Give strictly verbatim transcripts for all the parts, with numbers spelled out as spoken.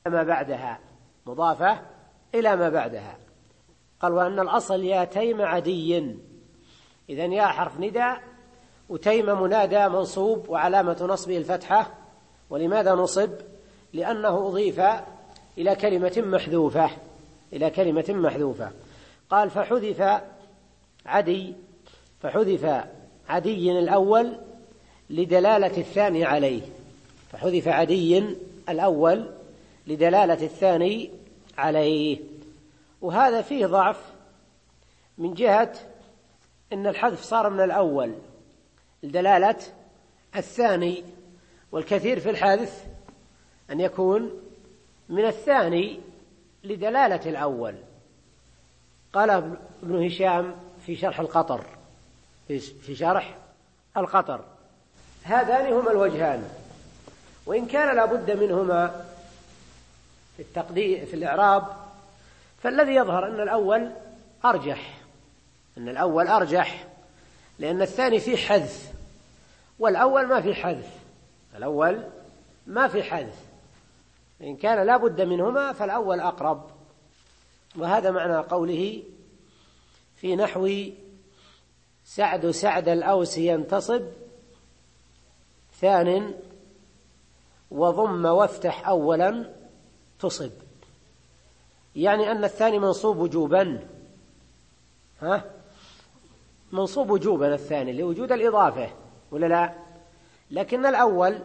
ما بعدها، مضافة إلى ما بعدها. قال وأن الأصل يا تيم عدي، إذن يا حرف نداء وتيم منادى منصوب وعلامة نصبه الفتحة. ولماذا نصب؟ لأنه أضيف إلى كلمة محذوفة إلى كلمة محذوفة. قال فحذف عدي فحذف عدي الأول لدلالة الثاني عليه فحذف عدي الأول لدلالة الثاني عليه. وهذا فيه ضعف من جهة إن الحذف صار من الأول لدلالة الثاني، والكثير في الحذف أن يكون من الثاني لدلالة الأول. قال ابن هشام في شرح القطر في شرح القطر هذان هما الوجهان، وإن كان لابد منهما في التقدير في الإعراب، فالذي يظهر أن الأول أرجح أن الأول أرجح لأن الثاني فيه حذف والأول ما فيه حذف الأول ما فيه حذف إن كان لابد منهما فالأول أقرب. وهذا معنى قوله في نحو سعد سعد الأوس ينتصب ثان وضم وافتح أولا تصب، يعني أن الثاني منصوب وجوبا ها منصوب وجوبا الثاني لوجود الإضافة ولا لا؟ لكن الأول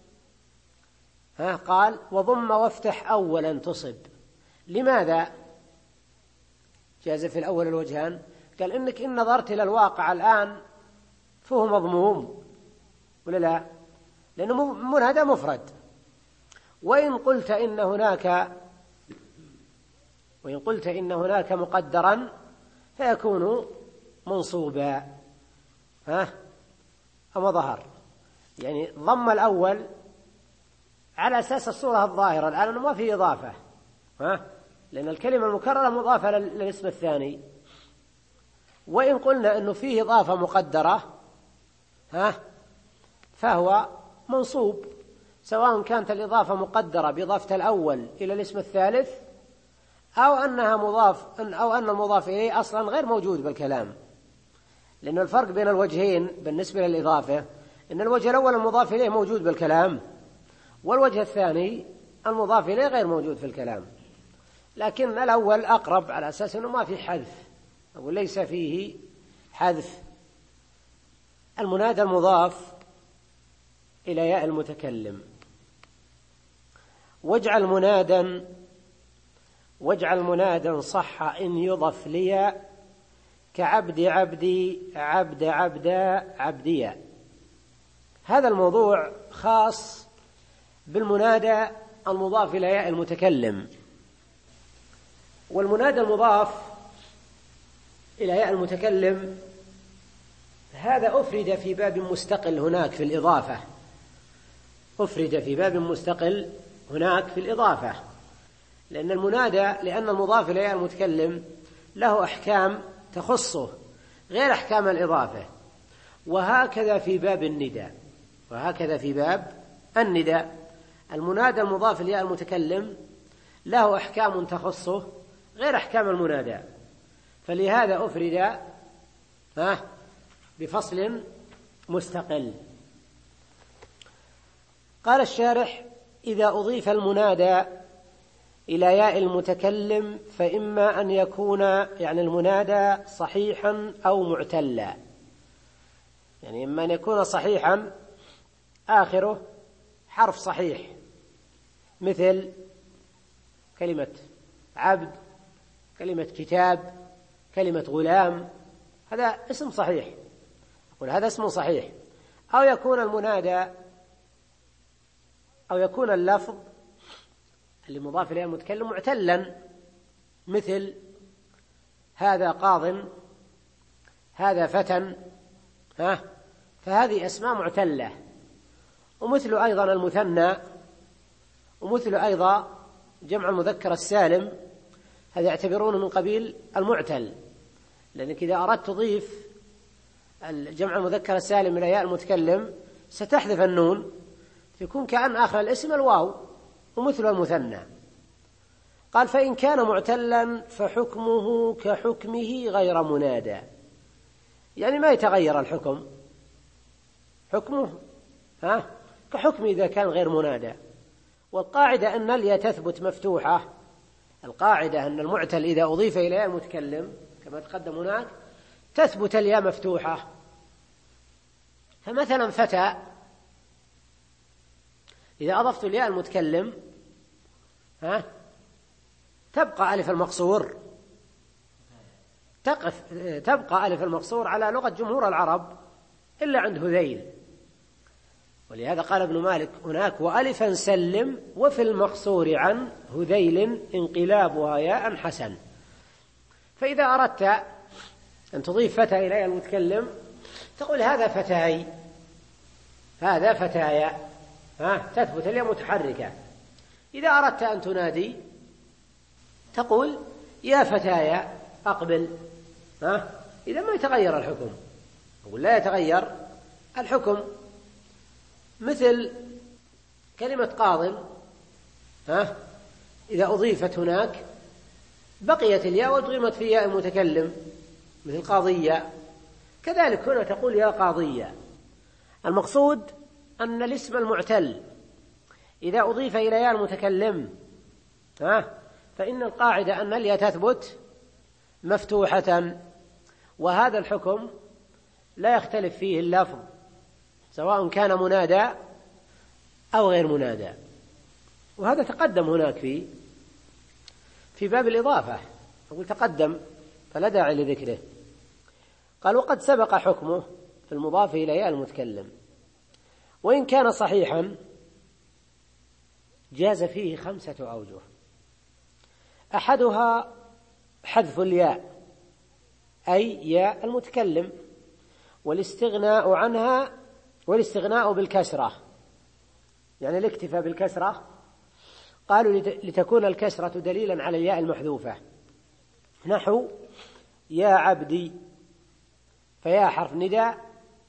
ها قال وضم وافتح أولا تصب. لماذا جاز في الأول الوجهان؟ قال إنك إن نظرت إلى الواقع الآن فهو مضموم ولا لا؟ لأنه منادى مفرد. وإن قلت إن هناك وإن قلت إن هناك مقدرا فيكون منصوبا ها أما ظهر، يعني ضم الأول على أساس الصورة الظاهرة الآن أنه ما في إضافة ها لأن الكلمة المكررة مضافة للاسم الثاني. وإن قلنا أنه فيه إضافة مقدرة ها فهو منصوب، سواء كانت الإضافة مقدرة بإضافة الأول إلى الاسم الثالث أو أنها مضاف أو أن المضاف إليه أصلا غير موجود بالكلام. لأن الفرق بين الوجهين بالنسبة للإضافة إن الوجه الأول المضاف إليه موجود بالكلام، والوجه الثاني المضاف إليه غير موجود في الكلام. لكن الأول أقرب على أساس أنه ما في حذف أو ليس فيه حذف. المنادى المضاف إلى ياء المتكلم واجعل منادا واجعل منادا صح إن يضف لي كعبد عبدي عبد عبدا عبديا. هذا الموضوع خاص بالمنادى المضاف إلى ياء المتكلم. والمنادى المضاف إلى ياء المتكلم هذا أفرد في باب مستقل هناك في الإضافة أفرد في باب مستقل هناك في الإضافة لأن المنادى لأن المضاف إلى ياء المتكلم له أحكام تخصه غير أحكام الإضافة. وهكذا في باب النداء وهكذا في باب النداء المنادى المضاف إلى ياء المتكلم له أحكام تخصه غير أحكام المنادى، فلهذا أفرد ها بفصل مستقل. قال الشارح إذا أضيف المنادى إلى ياء المتكلم فإما أن يكون يعني المنادى صحيحا أو معتلا، يعني إما أن يكون صحيحا آخره حرف صحيح مثل كلمة عبد كلمة كتاب كلمة غلام، هذا اسم صحيح يقول هذا اسم صحيح. أو يكون المنادى أو يكون اللفظ اللي مضاف إليه المتكلم معتلا مثل هذا قاض هذا فتى ها فهذه أسماء معتلة. ومثل أيضا المثنى ومثل أيضا جمع المذكر السالم هذا يعتبرونه من قبيل المعتل، لأنك إذا أردت تضيف الجمع المذكر السالم إلى ياء المتكلم ستحذف النون فيكون كأن آخر الاسم الواو. ومثل المثنى قال فإن كان معتلا فحكمه كحكمه غير منادى، يعني ما يتغير الحكم، حكمه ها كحكم إذا كان غير منادى. والقاعدة أن الياء تثبت مفتوحة، القاعدة أن المعتل إذا أضيف إلى المتكلم كما تقدم هناك تثبت الياء مفتوحة. فمثلا فتى إذا أضفت الياء المتكلم ها تبقى ألف المقصور، تقف تبقى ألف المقصور على لغة جمهور العرب إلا عند هذيل، ولهذا قال ابن مالك هناك وألفا سلم وفي المقصور عن هذيل انقلابها ياء حسن. فإذا أردت أن تضيف فتى إلى المتكلم تقول هذا فتاي، هذا فتايا، ها تثبت الياء متحركة. إذا أردت أن تنادي تقول يا فتايا أقبل، ها إذا ما يتغير الحكم، أقول لا يتغير الحكم. مثل كلمة قاض، ها إذا أضيفت هناك بقيت الياء وأدغمت في ياء المتكلم مثل قاضية، كذلك هنا تقول يا قاضية. المقصود أن الاسم المعتل إذا أضيف إلى ياء المتكلم ها فإن القاعدة أن الياء تثبت مفتوحة، وهذا الحكم لا يختلف فيه اللفظ سواء كان منادى أو غير منادى. وهذا تقدم هناك في في باب الإضافة، أقول تقدم فلا داعي لذكره. قال وقد سبق حكمه في المضاف إلى ياء المتكلم، وإن كان صحيحا جاز فيه خمسة أوجه. أحدها حذف الياء أي ياء المتكلم، والاستغناء عنها والاستغناء بالكسرة، يعني الاكتفاء بالكسرة. قالوا لتكون الكسرة دليلا على الياء المحذوفة، نحو يا عبدي، فيا حرف نداء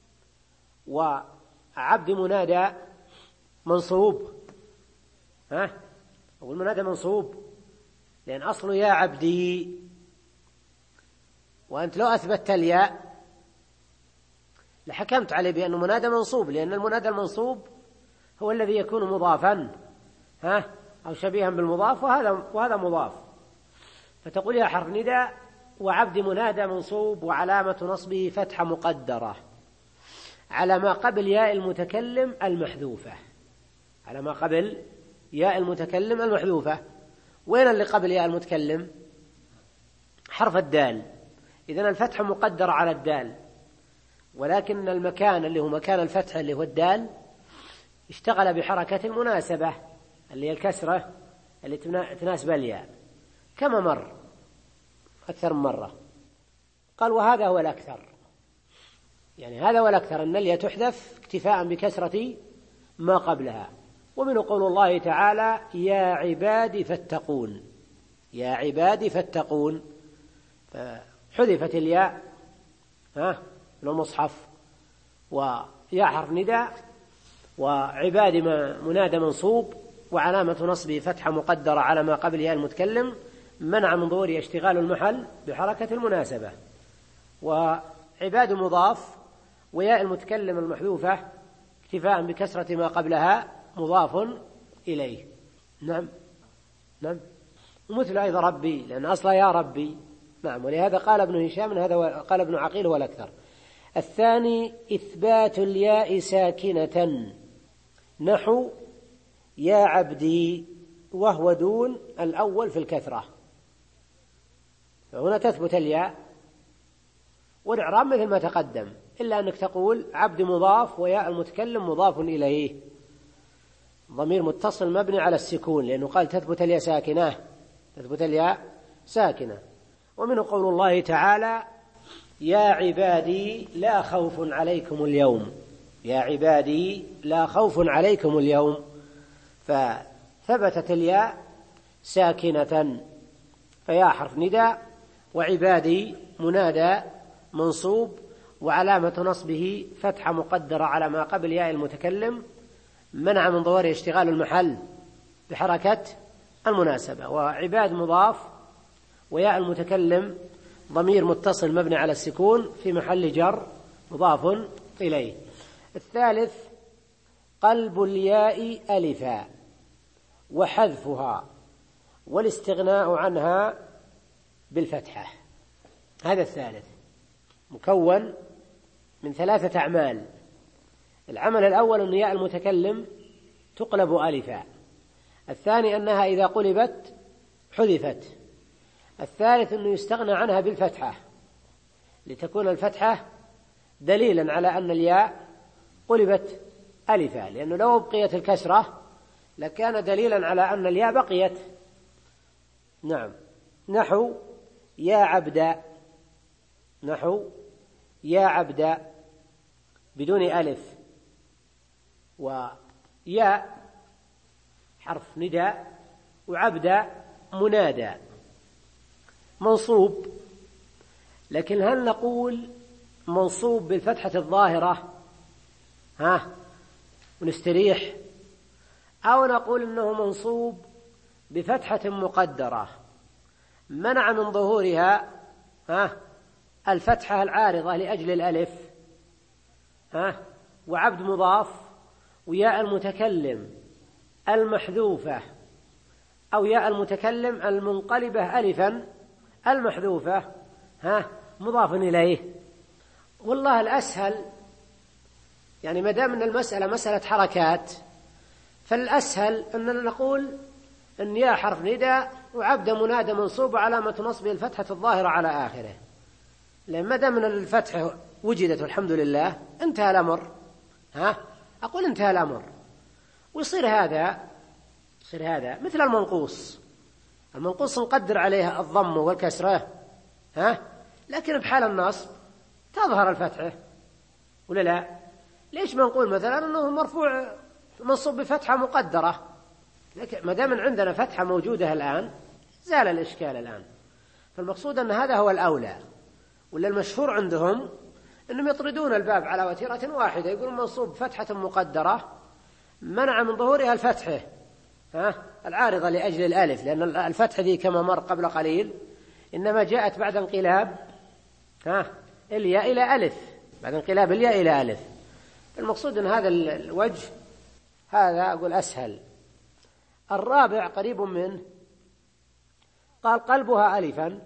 وعبد منادى منصوب، ها والمنادى منصوب لأن أصله يا عبدي، وأنت لو أثبتت الياء لحكمت عليه بأنه منادى منصوب، لأن المنادى المنصوب هو الذي يكون مضافا ها أو شبيها بالمضاف، وهذا وهذا مضاف. فتقول يا حرف نداء وعبد منادى منصوب وعلامة نصبه فتحة مقدرة على ما قبل ياء المتكلم المحذوفة، على ما قبل ياء المتكلم المحذوفة. وين اللي قبل ياء المتكلم؟ حرف الدال، إذن الفتحة مقدرة على الدال، ولكن المكان اللي هو مكان الفتح اللي هو الدال اشتغل بحركة المناسبة اللي هي الكسرة اللي تناسب الياء كما مر أكثر من مرة. قال وهذا هو الأكثر، يعني هذا هو الأكثر أن الياء تحذف اكتفاء بكسرة ما قبلها. ومن قول الله تعالى يا عبادي فاتقون، يا عبادي فاتقون، فحذفت الياء ها من المصحف، ويا حرف نداء وعبادي منادى منصوب وعلامة نصبه فتحة مقدرة على ما قبل ياء المتكلم منع من ظهور اشتغال المحل بحركة المناسبة، وعباد مضاف وياء المتكلم المحذوفة اكتفاء بكسرة ما قبلها مضاف إليه. نعم نعم ومثل أيضا ربي لأن أصلا يا ربي. نعم ولهذا قال ابن هشام هذا قال ابن عقيل هو الأكثر. الثاني إثبات الياء ساكنة نحو يا عبدي، وهو دون الأول في الكثرة، فهنا تثبت الياء والإعراب مثل ما تقدم، إلا أنك تقول عبد مضاف وياء المتكلم مضاف إليه ضمير متصل مبني على السكون، لأنه قال تثبت الياء ساكنة، تثبت الياء ساكنة. ومنه قول الله تعالى يا عبادي لا خوف عليكم اليوم، يا عبادي لا خوف عليكم اليوم، فثبتت الياء ساكنة، فيا حرف نداء وعبادي منادى منصوب وعلامة نصبه فتحة مقدرة على ما قبل ياء المتكلم منع من ظهور اشتغال المحل بحركة المناسبة. وعباد مضاف، وياء المتكلم ضمير متصل مبني على السكون في محل جر مضاف إليه. الثالث قلب الياء ألفا وحذفها والاستغناء عنها بالفتحة. هذا الثالث مكون من ثلاثة أعمال. العمل الأول أن ياء المتكلم تقلب ألفا، الثاني أنها إذا قلبت حذفت، الثالث أنه يستغنى عنها بالفتحة لتكون الفتحة دليلا على أن الياء قلبت ألفا، لأنه لو بقيت الكسرة لكان دليلا على أن الياء بقيت. نعم، نحو يا عبدا، نحو يا عبدا بدون ألف، وياء حرف نداء وعبدا منادى منصوب، لكن هل نقول منصوب بالفتحة الظاهرة ها ونستريح، أو نقول إنه منصوب بفتحة مقدرة منع من ظهورها ها الفتحة العارضة لأجل الألف ها وعبد مضاف وياء المتكلم المحذوفة أو ياء المتكلم المنقلبة ألفا المحذوفة ها مضاف إليه؟ والله الأسهل يعني ما دام أن المسألة مسألة حركات فالأسهل أننا نقول أن يا حرف نداء وعبد منادى منصوب علامة نصبه الفتحة الظاهرة على آخره، لأن ما دام أن الفتحة وجدت والحمد لله انتهى الأمر. ها أقول انتهى الأمر، ويصير هذا يصير هذا مثل المنقوص. المنقوص نقدر عليها الضم والكسرة ها لكن بحال النصب تظهر الفتحة ولا لا؟ ليش ما نقول مثلا أنه مرفوع منصوب بفتحة مقدرة؟ ما دام عندنا فتحة موجودة الآن زال الإشكال الآن. فالمقصود أن هذا هو الأولى، ولا المشهور عندهم أنهم يطردون الباب على وتيرة واحدة، يقولون منصوب فتحة مقدرة منع من ظهورها الفتحة ها العارضة لأجل الألف، لأن الفتحة ذي كما مر قبل قليل إنما جاءت بعد انقلاب ها الياء إلى ألف، بعد انقلاب الياء إلى ألف. المقصود أن هذا الوجه هذا أقول أسهل. الرابع قريب منه، قال قلبها ألفا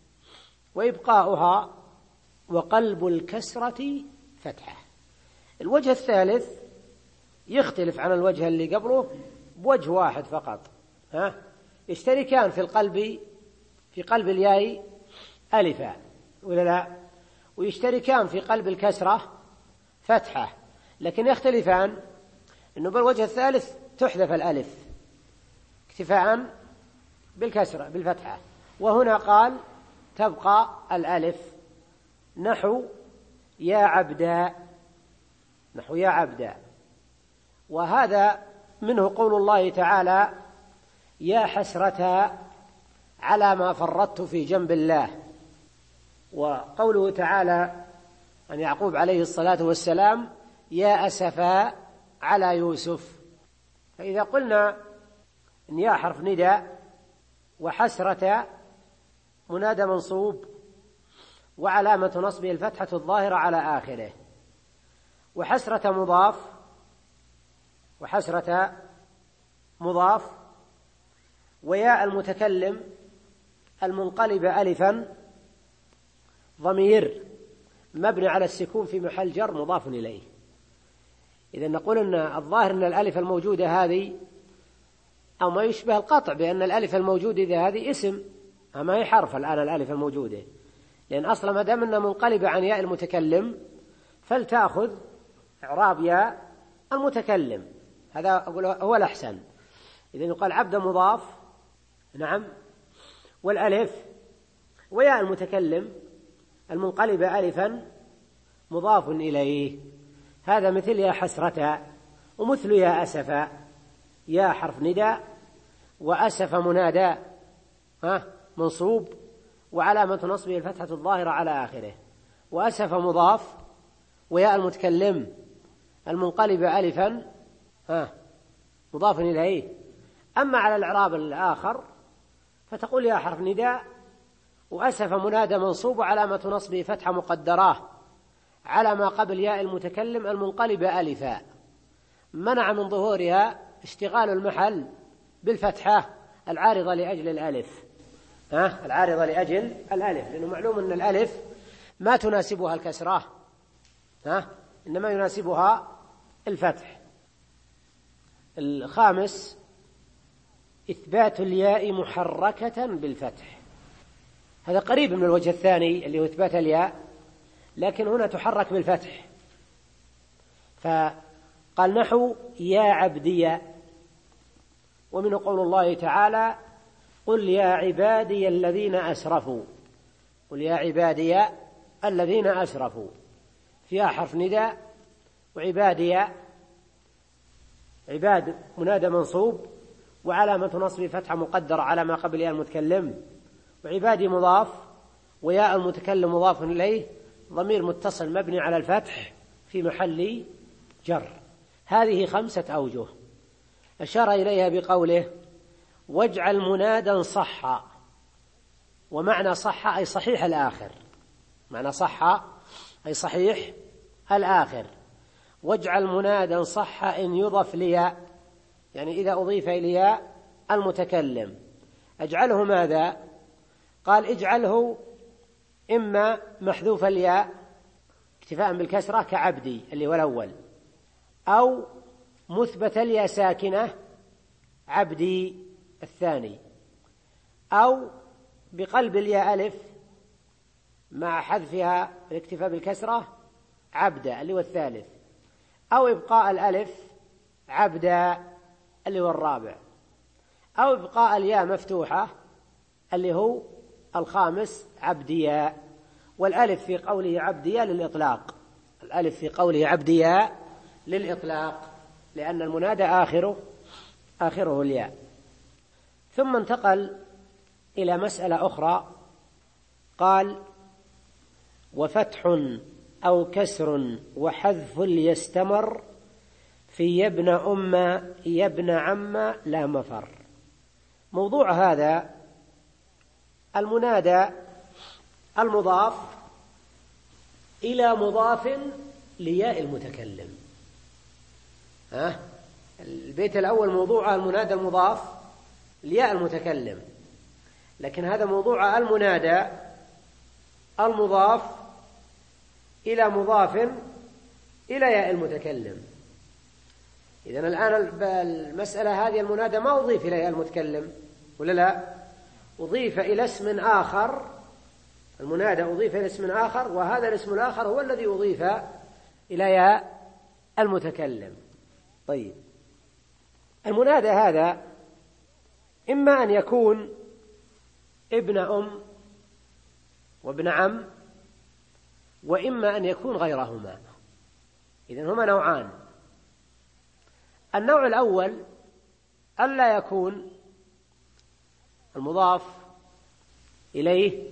وإبقاؤها وقلب الكسرة فتحة. الوجه الثالث يختلف عن الوجه اللي قبله بوجه واحد فقط، ها يشتركان في القلب في قلب الياء ألفا ولا لا، ويشتركان في قلب الكسرة فتحة، لكن يختلفان إنه بالوجه الثالث تحذف الألف اكتفاء بالكسرة بالفتحة، وهنا قال تبقى الألف. نحو يا عبدا، نحو يا عبدا، وهذا منه قول الله تعالى يا حسرة على ما فرطت في جنب الله، وقوله تعالى عن يعقوب عليه الصلاة والسلام يا أسفا على يوسف. فإذا قلنا إن يا حرف نداء وحسرة منادى منصوب وعلامة نصبه الفتحة الظاهرة على آخره، وحسرة مضاف وحسرة مضاف وياء المتكلم المنقلب ألفا ضمير مبني على السكون في محل جر مضاف إليه. إذا نقول أن الظاهر أن الألف الموجودة هذه أو ما يشبه القطع بأن الألف الموجودة إذا هذه اسم أما هي حرف الآن الألف الموجودة، لأن أصلا ما دام أنها منقلبة عن ياء المتكلم فلتأخذ إعراب ياء المتكلم، هذا أقول هو الأحسن. إذا يقال عبد مضاف نعم والألف وياء المتكلم المنقلبة ألفا مضاف إليه، هذا مثل يا حسرة ومثل يا أسفا. يا حرف نداء وأسف منادى ها منصوب وعلامة نصبه الفتحة الظاهرة على آخره، وأسف مضاف وياء المتكلم المنقلب ألفا ها مضاف إليه أما على الإعراب الآخر فتقول يا حرف نداء، وأسف منادى منصوب وعلامة نصبه فتحة مقدراه على ما قبل ياء المتكلم المنقلبة ألفا، منع من ظهورها اشتغال المحل بالفتحة العارضة لأجل الألف، ها العارضة لأجل الألف، لأنه معلوم أن الألف ما تناسبها الكسرة، ها إنما يناسبها الفتح. الخامس إثبات الياء محركة بالفتح، هذا قريب من الوجه الثاني اللي هو إثبات الياء، لكن هنا تحرك بالفتح. فقال نحو يا عبدي، ومن قول الله تعالى قل يا عبادي الذين أسرفوا، قل يا عبادي الذين أسرفوا، فيها حرف نداء، وعبادي عباد منادى منصوب وعلامة نصب فتحة مقدرة على ما قبل ياء المتكلم، وعبادي مضاف وياء المتكلم مضاف إليه ضمير متصل مبني على الفتح في محل جر. هذه خمسة أوجه أشار إليها بقوله واجعل منادا صحا، ومعنى صحا أي صحيح الآخر، معنى صحا أي صحيح الآخر. واجعل منادا صحا إن يضف لياء، يعني إذا أضيف إلياء المتكلم أجعله ماذا؟ قال اجعله إما محذوف الياء اكتفاء بالكسرة كعبدي اللي هو الأول، أو مثبت الياء ساكنة عبدي الثاني، أو بقلب الياء ألف مع حذفها الاكتفاء بالكسرة عبدا اللي هو الثالث، أو إبقاء الألف عبدا اللي هو الرابع، أو إبقاء الياء مفتوحة اللي هو الخامس عبديا. والألف في قوله عبديا للإطلاق، الألف في قوله عبديا للإطلاق، لأن المنادى آخره آخره الياء. ثم انتقل إلى مسألة أخرى، قال وفتح أو كسر وحذف ليستمر في يبن أم يبن عم لا مفر. موضوع هذا المنادى المضاف إلى مضاف لياء المتكلم. ها البيت الأول موضوع المنادى المضاف لياء المتكلم، لكن هذا موضوع المنادى المضاف إلى مضاف إلى ياء المتكلم. إذن الآن المسألة هذه المنادى ما أضيف إلى ياء المتكلم ولا لا؟ أضيف إلى اسم آخر، المنادى أضيف إلى اسم آخر، وهذا الاسم الآخر هو الذي أضيف إلى ياء المتكلم. طيب المنادى هذا إما أن يكون ابن أم وابن عم، وإما أن يكون غيرهما. إذن هما نوعان. النوع الأول ألا يكون المضاف إليه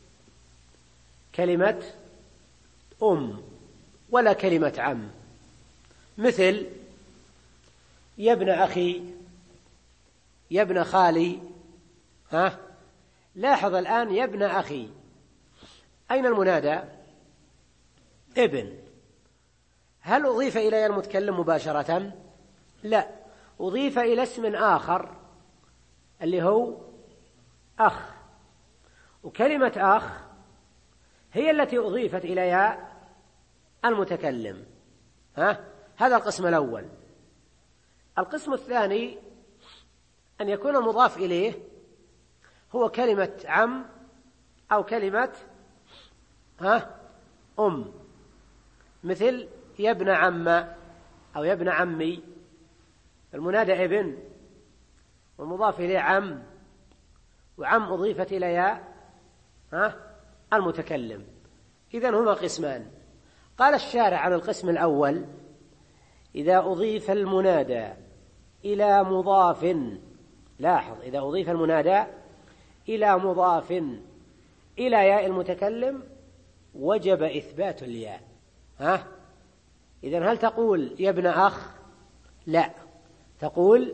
كلمة أم ولا كلمة عم، مثل يا ابن أخي يا ابن خالي. ها لاحظ الآن يا ابن أخي، أين المنادى؟ ابن. هل أضيف إلى المتكلم مباشرة؟ لا، أضيف إلى اسم آخر اللي هو أخ، وكلمة أخ هي التي أضيفت إلى ياء المتكلم. ها هذا القسم الأول. القسم الثاني أن يكون المضاف إليه هو كلمة عم أو كلمة ها أم، مثل يا ابن عم أو يا ابن عمي. المنادى ابن والمضاف إليه عم، وعم أضيفت إلى ياء ها المتكلم. إذن هما قسمان. قال الشارع عن القسم الأول إذا أضيف المنادى إلى مضاف، لاحظ إذا أضيف المنادى إلى مضاف إلى ياء المتكلم وجب إثبات الياء. ها إذن هل تقول يا ابن أخ؟ لا، تقول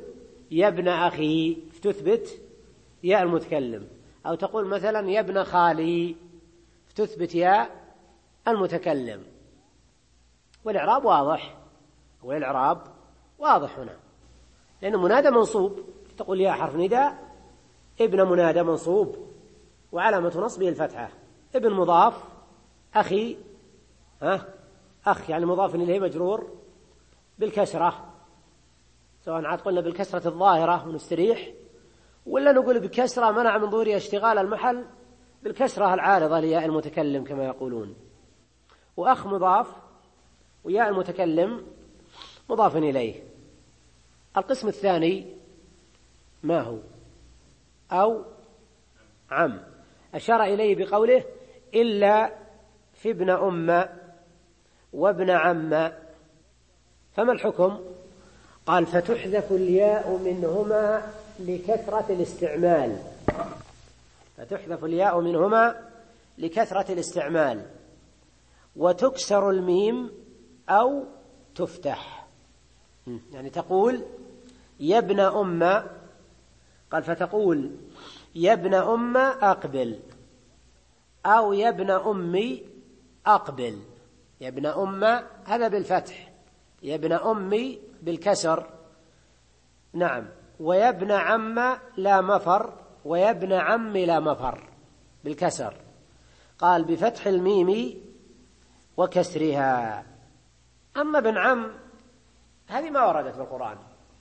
يا ابن أخي فتثبت يا المتكلم، أو تقول مثلا يا ابن خالي فتثبت يا المتكلم. والإعراب واضح، والإعراب واضح هنا، لأنه منادى منصوب، تقول يا حرف نداء، ابن منادى منصوب وعلامة نصبه الفتحة، ابن مضاف، أخي ها أخ يعني مضاف إليه مجرور بالكسرة، سواء عاد قلنا بالكسرة الظاهرة ونستريح، ولا نقول بكسرة منع من ظهورها اشتغال المحل بالكسرة العارضة لياء المتكلم كما يقولون. وأخ مضاف وياء المتكلم مضاف إليه. القسم الثاني ما هو؟ أو عم، أشار إليه بقوله إلا في ابن أم وابن عم. فما الحكم؟ قال فتحذف الياء منهما لكثرة الاستعمال، فتحذف الياء منهما لكثرة الاستعمال، وتكسر الميم أو تفتح. يعني تقول يا ابن أم، قال فتقول يا ابن أم أقبل، أو يا ابن أمي أقبل. يا ابن أم هذا بالفتح، يا ابن أمي بالكسر. نعم. ويا ابن عم لا مفر، ويا ابن عم لا مفر بالكسر. قال بفتح الميم وكسرها. أما ابن عم هذه ما وردت في القرآن،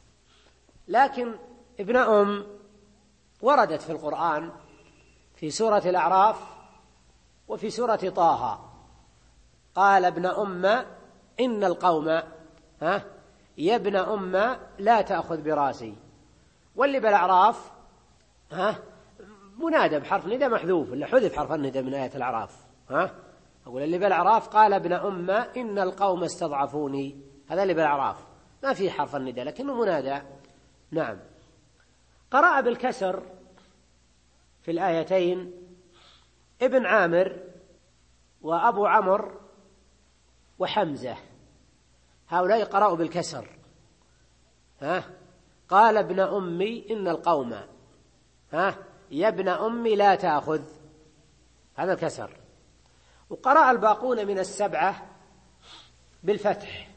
لكن ابن أم وردت في القرآن في سورة الأعراف وفي سورة طه. قال ابن أم إن القوم ها يا ابن أم لا تأخذ براسي. واللي بالأعراف ها منادى بحرف ندى محذوف، اللي حذف حرف الندى من آية الأعراف. ها أقول اللي بالأعراف قال ابن أم إن القوم استضعفوني، هذا اللي بالأعراف ما في حرف الندى لكنه منادى. نعم. قرأ بالكسر في الآيتين ابن عامر وأبو عمرو وحمزة، هؤلاء قرأوا بالكسر. ها قال ابن أمي إن القوم ها يا ابن أمي لا تأخذ، هذا الكسر. وقرأ الباقون من السبعة بالفتح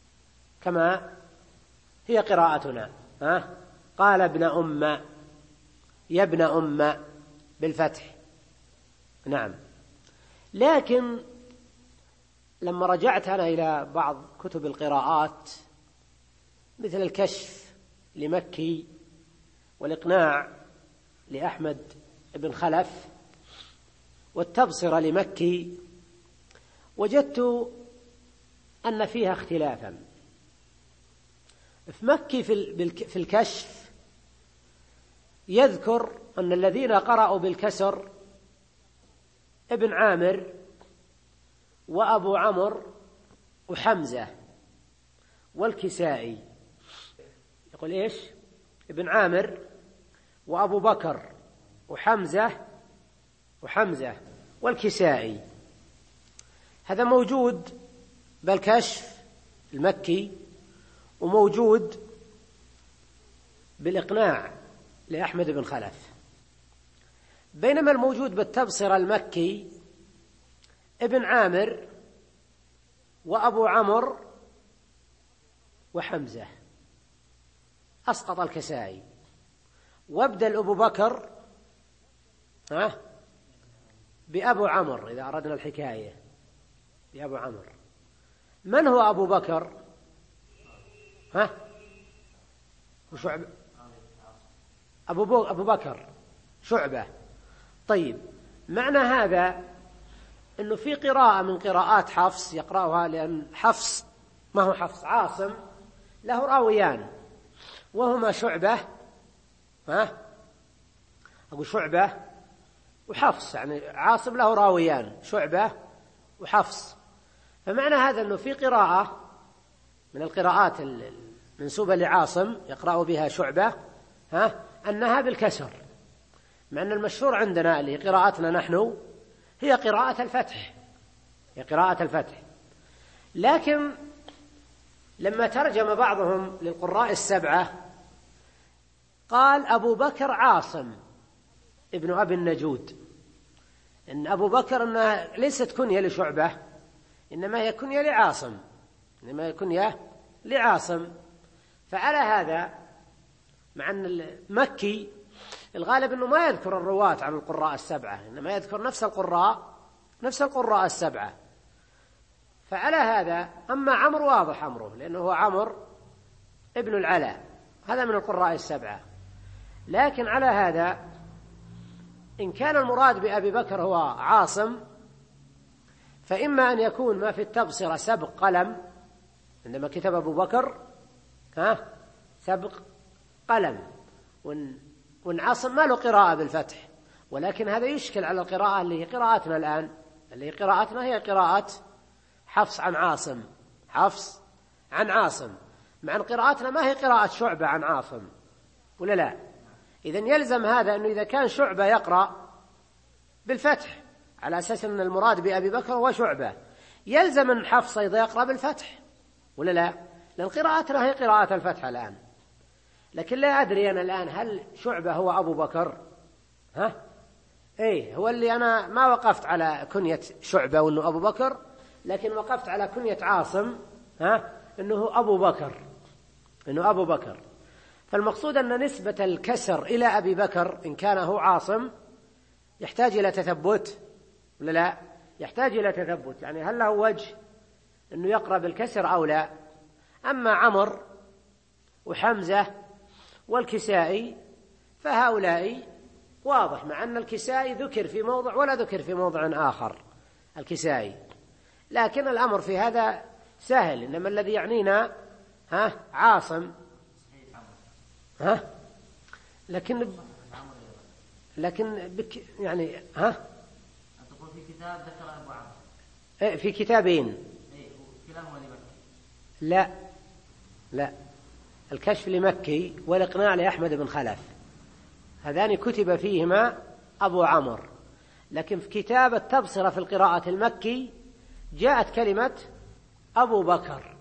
كما هي قراءتنا. ها قال ابن أم يا ابن أم بالفتح. نعم. لكن لما رجعت أنا إلى بعض كتب القراءات مثل الكشف لمكي والإقناع لأحمد بن خلف والتبصرة لمكي، وجدت أن فيها اختلافا. في مكي في الكشف يذكر أن الذين قرأوا بالكسر ابن عامر وأبو عمرو وحمزة والكسائي. يقول إيش؟ ابن عامر وأبو بكر وحمزة وحمزة والكسائي. هذا موجود بالكشف المكي وموجود بالإقناع لأحمد بن خلف. بينما الموجود بالتبصرة المكي ابن عامر وأبو عمرو وحمزة، أسقط الكسائي. وابدل أبو بكر ها بأبو عمرو إذا أردنا الحكاية بأبو عمرو. من هو أبو بكر؟ ها وشعبة. أبو, بو أبو بكر شعبة. طيب معنى هذا أنه في قراءة من قراءات حفص يقرأها، لأن حفص ما هو حفص، عاصم له راويان وهما شعبة ها أقول شعبة وحفص، يعني عاصم له راويان شعبة وحفص. فمعنى هذا أنه في قراءة من القراءات المنسوبة لعاصم يقرأ بها شعبة ها أنها بالكسر، مع أن المشهور عندنا اللي قراءتنا نحن هي قراءة الفتح، هي قراءة الفتح. لكن لما ترجم بعضهم للقراء السبعة قال أبو بكر عاصم ابن أبي النجود، إن أبو بكر إنها ليست كنية لشعبة، إنما هي كنية لعاصم، إنما هي كنية لعاصم. فعلى هذا مع أن المكي الغالب أنه ما يذكر الرواة عن القراء السبعة، إنما يذكر نفس القراء نفس القراء السبعة. فعلى هذا أما عمرو واضح أمره، لأنه هو عمرو ابن العلا، هذا من القراء السبعة. لكن على هذا إن كان المراد بأبي بكر هو عاصم، فإما أن يكون ما في التبصرة سبق قلم، عندما كتب أبو بكر ها سبق قلم، وإن, وإن عاصم ما له قراءة بالفتح، ولكن هذا يشكل على القراءة اللي هي قراءتنا الآن، اللي هي قراءتنا هي قراءة حفص عن عاصم، حفص عن عاصم، مع أن قراءتنا ما هي قراءة شعبة عن عاصم، ولا لا؟ إذن يلزم هذا أنه إذا كان شعبة يقرأ بالفتح على أساس أن المراد بأبي بكر هو شعبة، يلزم أن حفص إذا يقرأ بالفتح، ولا لا؟ لأن قراءتنا هي قراءة الفتح الآن. لكن لا أدري أنا الآن هل شعبة هو أبو بكر؟ ها؟ إيه هو اللي أنا ما وقفت على كنية شعبة وأنه أبو بكر، لكن وقفت على كنية عاصم ها أنه أبو بكر، أنه أبو بكر. فالمقصود أن نسبة الكسر إلى أبي بكر إن كان هو عاصم يحتاج إلى تثبت، ولا لا؟ يحتاج إلى تثبت، يعني هل له وجه أنه يقرأ بالكسر أو لا؟ أما عمر وحمزة والكسائي فهؤلاء واضح، مع أن الكسائي ذكر في موضع ولا ذكر في موضع آخر الكسائي، لكن الأمر في هذا سهل. إنما الذي يعنينا ها عاصم ها لكن لكن بك يعني ها تقول في كتاب ذكر أبو عمرو في كتابين لا لا الكشف لمكي والإقناع لأحمد بن خلف، هذان كتب فيهما أبو عمرو، لكن في كتاب التبصرة في القراءة المكي جاءت كلمة أبو بكر،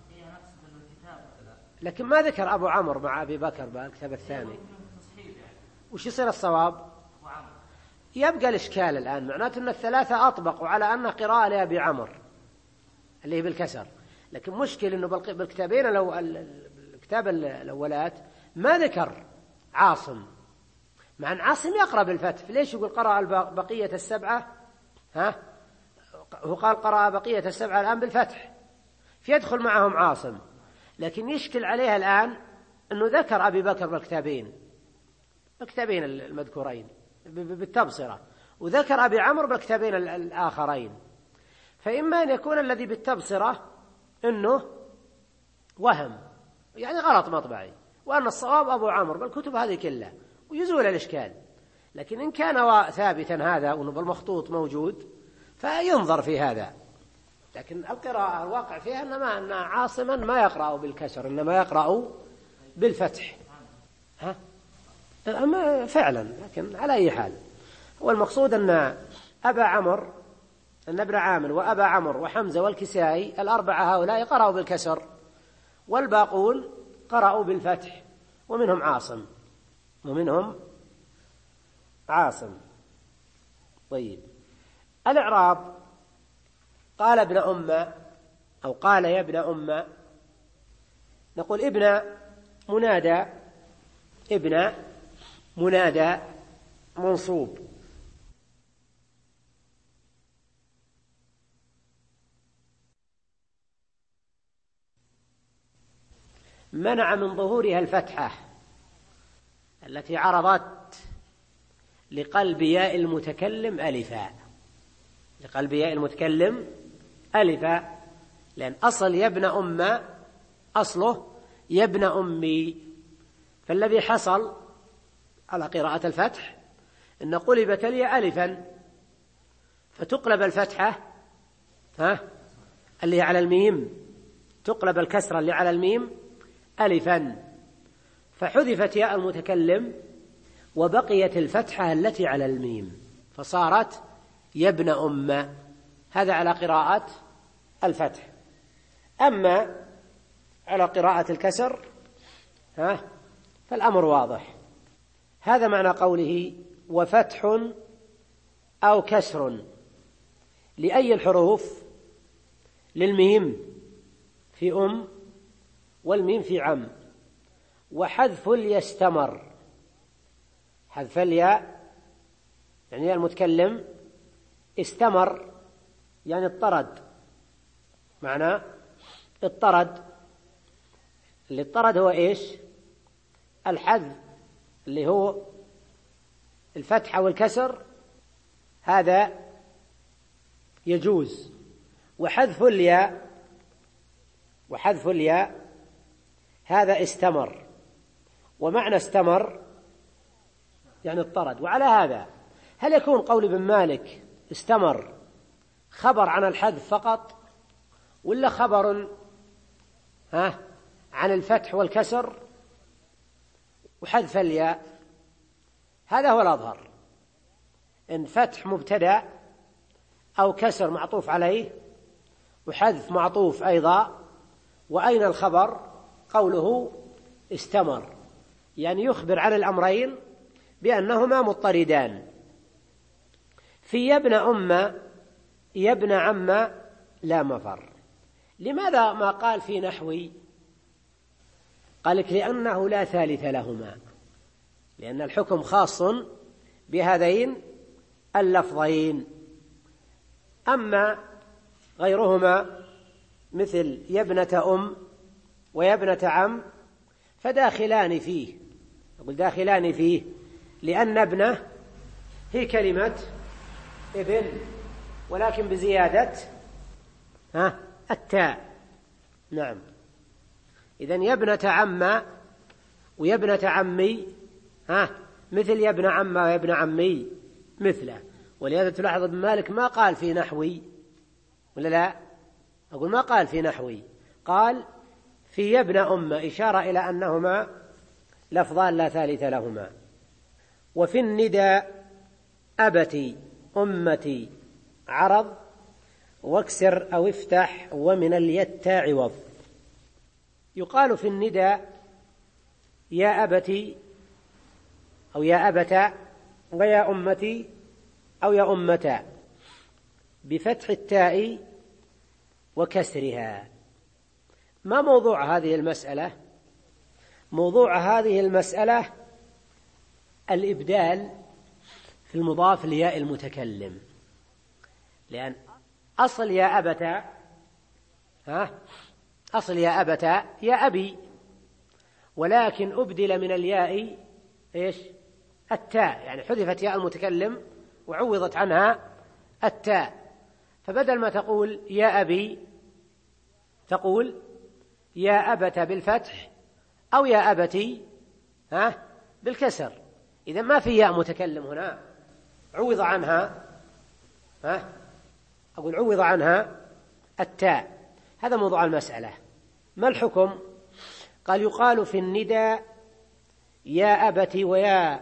لكن ما ذكر أبو عمرو مع أبي بكر بالكتاب الثاني. وش يصير الصواب؟ يبقى الإشكال الآن، معناته أن الثلاثة أطبقوا على أنه قراءة لأبي عمرو اللي هي بالكسر، لكن مشكل أنه بالكتابين لو الكتاب الأولات ما ذكر عاصم، مع أن عاصم يقرأ بالفتح، ليش يقول قرأ بقية السبعة ها هو قال قرأ بقية السبعة الآن بالفتح فيدخل معهم عاصم، لكن يشكل عليها الآن أنه ذكر أبي بكر بالكتابين الكتابين المذكورين بالتبصرة، وذكر أبي عمرو بالكتابين الآخرين، فإما أن يكون الذي بالتبصرة أنه وهم يعني غلط مطبعي، وأن الصواب أبو عمرو بالكتب هذه كلها ويزول الإشكال. لكن إن كان ثابتا هذا وأنه بالمخطوط موجود فينظر في هذا، لكن القراءة الواقع فيها إنما أن عاصما ما يقرأ بالكسر إنما يقرأ بالفتح ها أما فعلا. لكن على أي حال هو المقصود أن أبا عمرو أن ابن عامر وأبا عمرو وحمزة والكسائي الأربعة هؤلاء قرأوا بالكسر، والباقون قرأوا بالفتح، ومنهم عاصم ومنهم عاصم. طيب الإعراب قال ابن أم أو قال يا ابن أم، نقول ابن منادى، ابن منادى منصوب، منع من ظهورها الفتحة التي عرضت لقلب ياء المتكلم ألفا، لقلب ياء المتكلم ألفا، لأن أصل يا ابن أم أصله يا ابن أمي، فالذي حصل على قراءة الفتح إن قلبت الياء ألفا، فتقلب الفتحة ها اللي على الميم، تقلب الكسرة اللي على الميم ألفا، فحذفت ياء المتكلم وبقيت الفتحة التي على الميم فصارت يا ابن أم، هذا على قراءة الفتح. أما على قراءة الكسر ها فالأمر واضح، هذا معنى قوله وفتح أو كسر لأي الحروف؟ للميم في أم والميم في عم. وحذف يستمر، حذف الياء يعني المتكلم استمر يعني اضطرد، معنى اضطرد. اللي اضطرد هو إيش؟ الحذف اللي هو الفتح والكسر، هذا يجوز. وحذف الياء وحذف الياء هذا استمر، ومعنى استمر يعني اضطرد. وعلى هذا هل يكون قول ابن مالك استمر خبر عن الحذف فقط، ولا خبر ها عن الفتح والكسر وحذف الياء؟ هذا هو الأظهر، إن فتح مبتدأ أو كسر معطوف عليه وحذف معطوف أيضا. وأين الخبر؟ قوله استمر، يعني يخبر عن الأمرين بأنهما مضطردان. في يا ابن أم يا ابن عم لا مفر. لماذا ما قال في نحوي؟ قال لك لأنه لا ثالث لهما، لأن الحكم خاص بهذين اللفظين. أما غيرهما مثل يا ابنة أم ويا ابنة عم فداخلان فيه. أقول داخلان فيه لأن ابنة هي كلمة ابن، ولكن بزيادة ها التاء. نعم، إذن يا ابنة عم ويا ابنة عمي ها مثل يا ابن عم ويا ابن عمي مثله. ولهذا تلاحظ ابن مالك ما قال في نحوي، ولا لا؟ أقول ما قال في نحوي، قال في يا ابن أم، إشارة إلى أنهما لفظان لا ثالث لهما. وفي النداء أبتي أمتي عرض واكسر أو افتح ومن اليت عوض. يقال في النداء يا أبتي أو يا أبتا ويا أمتي أو يا أمتا بفتح التاء وكسرها. ما موضوع هذه المسألة؟ موضوع هذه المسألة الإبدال في المضاف لياء المتكلم، لأن أصل يا أبتا ها أصل يا أبتا يا أبي، ولكن أبدل من الياء إيش؟ التاء، يعني حذفت ياء المتكلم وعوضت عنها التاء. فبدل ما تقول يا أبي تقول يا أبت بالفتح أو يا أبتي ها بالكسر. إذا ما في ياء متكلم هنا، عوض عنها ها أقول عوض عنها التاء. هذا موضوع المسألة. ما الحكم؟ قال يقال في النداء يا أبتي ويا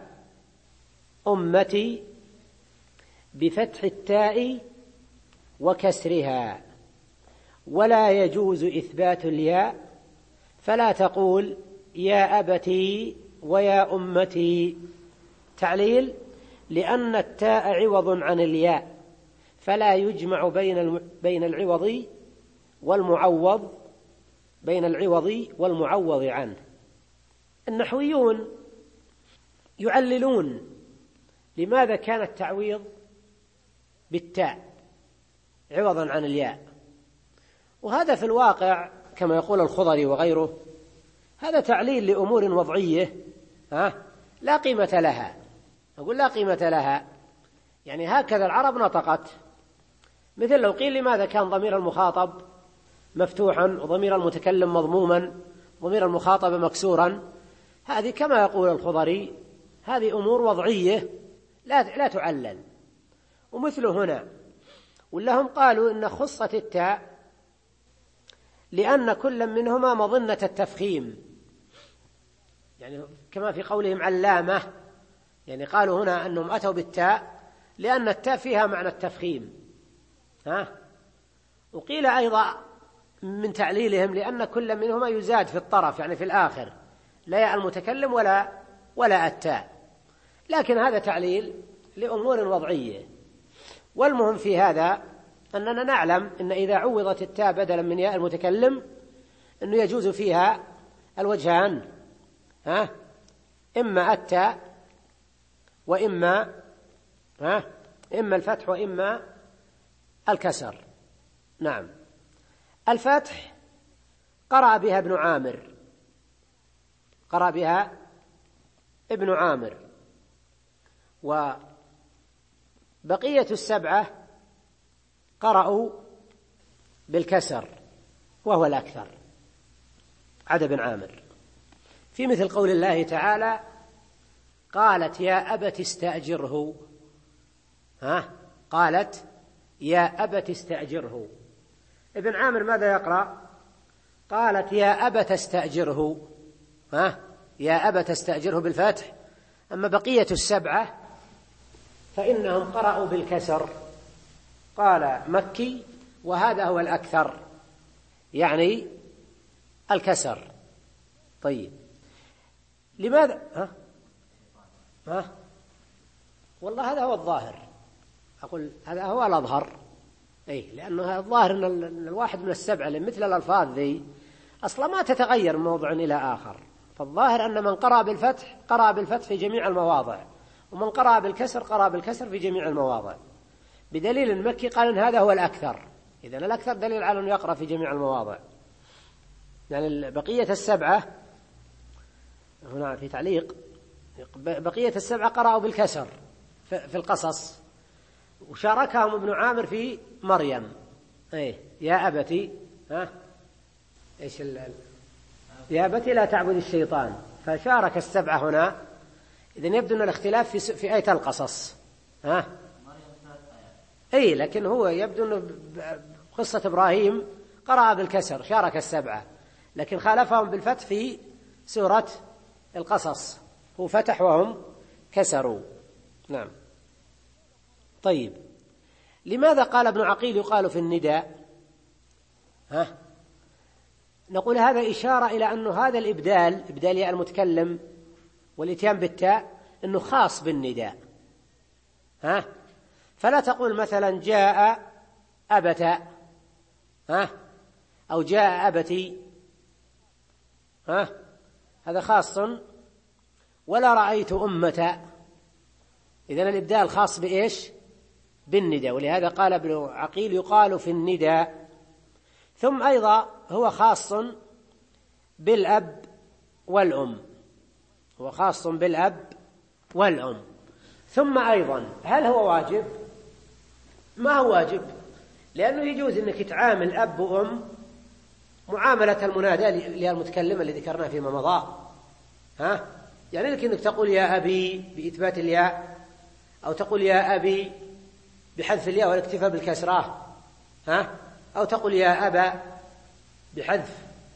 أمتي بفتح التاء وكسرها، ولا يجوز إثبات الياء، فلا تقول يا أبتي ويا أمتي. تعليل: لأن التاء عوض عن الياء، فلا يجمع بين بين العوض والمعوض بين العوض والمعوض عنه. النحويون يعللون لماذا كان التعويض بالتاء عوضا عن الياء، وهذا في الواقع كما يقول الخضري وغيره هذا تعليل لأمور وضعية ها لا قيمة لها. أقول لا قيمة لها، يعني هكذا العرب نطقت. مثل لو قيل لماذا كان ضمير المخاطب مفتوحا وضمير المتكلم مضموما ضمير المخاطب مكسورا، هذه كما يقول الخضري هذه أمور وضعية لا لا تعلل. ومثل هنا، ولهم قالوا إن خصت التاء لأن كل منهما مظنة التفخيم، يعني كما في قولهم علامة، يعني قالوا هنا أنهم أتوا بالتاء لأن التاء فيها معنى التفخيم ها. وقيل أيضا من تعليلهم لأن كل منهما يزاد في الطرف، يعني في الآخر، لا ياء المتكلم ولا ولا التاء. لكن هذا تعليل لأمور وضعية. والمهم في هذا أننا نعلم أن إذا عوضت التاء بدلا من ياء المتكلم أنه يجوز فيها الوجهان، ها إما التاء وإما ها إما الفتح وإما الكسر. نعم. الفتح قرأ بها ابن عامر، قرأ بها ابن عامر، وبقية السبعة قرأوا بالكسر وهو الأكثر عدا ابن عامر، في مثل قول الله تعالى: قالت يا أبت استأجره. ها قالت يا أبت استأجره. ابن عامر ماذا يقرأ؟ قالت يا أبت استأجره. ها يا أبت استأجره بالفتح. أما بقية السبعة فإنهم قرأوا بالكسر. قال مكي وهذا هو الأكثر، يعني الكسر. طيب لماذا؟ ها؟ ها؟ والله هذا هو الظاهر، أقول هذا هو الأظهر، أي لأنه الظاهر أن الواحد من السبعة مثل الألفاظ ذي أصلا ما تتغير من موضع إلى آخر، فالظاهر أن من قرأ بالفتح قرأ بالفتح في جميع المواضع، ومن قرأ بالكسر قرأ بالكسر في جميع المواضع، بدليل المكي قال إن هذا هو الأكثر. إذن الأكثر دليل على أنه يقرأ في جميع المواضع. يعني بقية السبعة هنا في تعليق، بقية السبعة قرأوا بالكسر في القصص، وشاركهم ابن عامر في مريم. ايه يا أبتي، ها ايش ال... يا أبتي لا تعبد الشيطان، فشارك السبعة هنا. إذن يبدو أن الاختلاف في في آية القصص. ها اي لكن هو يبدو أنه قصة إبراهيم قرأ بالكسر، شارك السبعة، لكن خالفهم بالفتح في سورة القصص، هو فتح وهم كسروا. نعم. طيب لماذا قال ابن عقيل يقال في النداء؟ ها نقول هذا إشارة إلى أنه هذا الإبدال، إبدال ياء المتكلم والإتيان بالتاء، أنه خاص بالنداء. ها فلا تقول مثلا جاء أبتا، ها أو جاء أبتي، ها هذا خاص، ولا رأيت أمة. إذن الإبدال خاص بإيش؟ بالنداء، ولهذا قال ابن عقيل يقال في النداء. ثم أيضا هو خاص بالأب والأم، هو خاص بالأب والأم. ثم أيضا هل هو واجب؟ ما هو واجب، لأنه يجوز أنك تعامل أب وأم معاملة المنادى للمتكلم اللي ذكرناه فيما مضى. ها يعني لك أنك تقول يا أبي بإثبات الياء، أو تقول يا أبي بحذف الياء والاكتفاء بالكسرة، ها أو تقول يا أبا بحذف